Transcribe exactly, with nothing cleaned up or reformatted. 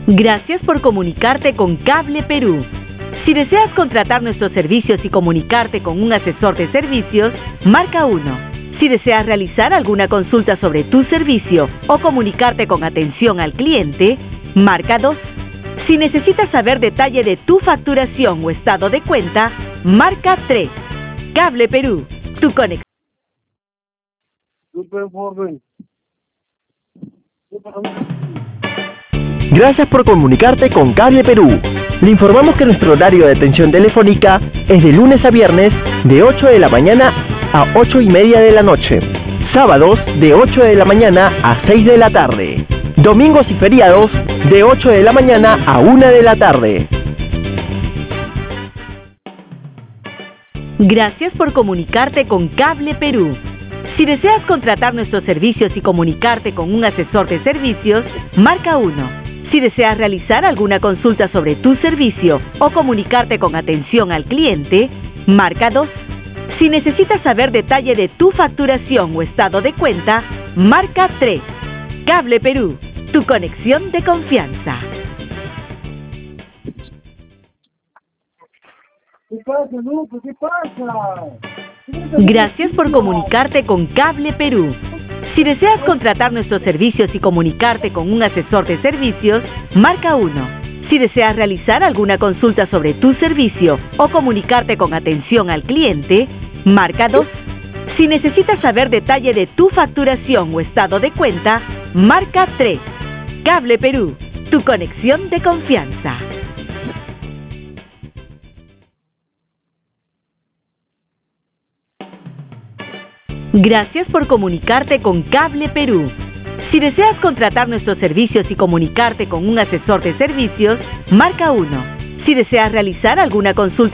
Gracias por comunicarte con Cable Perú. Si deseas contratar nuestros servicios y comunicarte con un asesor de servicios, marca uno. Si deseas realizar alguna consulta sobre tu servicio o comunicarte con atención al cliente, marca dos. Si necesitas saber detalle de tu facturación o estado de cuenta, marca tres. Cable Perú, tu conexión. Gracias por comunicarte con Cable Perú. Le informamos que nuestro horario de atención telefónica es de lunes a viernes de ocho de la mañana a ocho y media de la noche. Sábados de ocho de la mañana a seis de la tarde. Domingos y feriados de ocho de la mañana a una de la tarde. Gracias por comunicarte con Cable Perú. Si deseas contratar nuestros servicios y comunicarte con un asesor de servicios, marca uno. Si deseas realizar alguna consulta sobre tu servicio o comunicarte con atención al cliente, marca dos. Si necesitas saber detalle de tu facturación o estado de cuenta, marca tres. Cable Perú, tu conexión de confianza. ¿Qué pasa, Luco? ¿Qué pasa? Gracias por comunicarte con Cable Perú. Si deseas contratar nuestros servicios y comunicarte con un asesor de servicios, marca uno. Si deseas realizar alguna consulta sobre tu servicio o comunicarte con atención al cliente, marca dos. Si necesitas saber detalle de tu facturación o estado de cuenta, marca tres. Cable Perú, tu conexión de confianza. Gracias por comunicarte con Cable Perú. Si deseas contratar nuestros servicios y comunicarte con un asesor de servicios, marca uno. Si deseas realizar alguna consulta